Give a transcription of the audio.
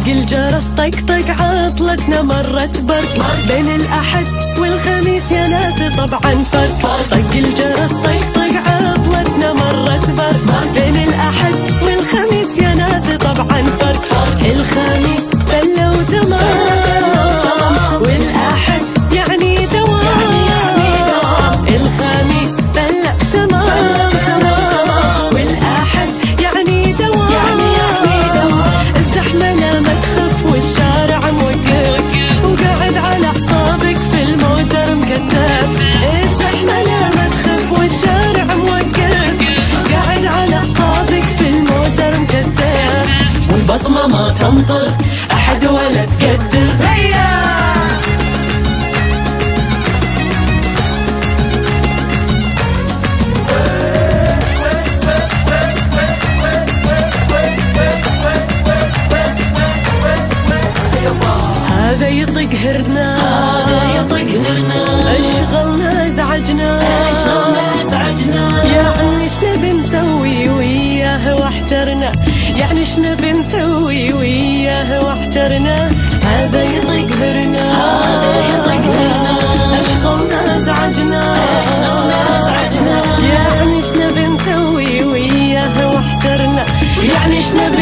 الجرس طق طق عطلتنا مرت برق بين الأحد والخميس يا ناس طبعا فرق. طق الجرس طق طق عطلتنا مرت برق بين الأحد والخميس يا ناس طبعا فرق. الخميس بلا وتمام والأحد يعني دوام. الخميس بلا تمام والأحد يعني دوام. الزحمة لا ما تخف والشارع موقف وقاعد على أعصابك في الموتر مكتف. الزحمة لا ما تخف والشارع موقف قاعد على أعصابك في الموتر مكتف. والبصمة ما تنطر أحد ولا تقدر. هذا يطق هرنا اشغلنا ازعجنا يعني ايش نبي نسوي وياه واحترنا. يعني ايش نبي نسوي وياه واحترنا. هذا يطق هرنا اشغلنا ازعجنا يعني ايش نبي نسوي وياه واحترنا. يعني ايش نبي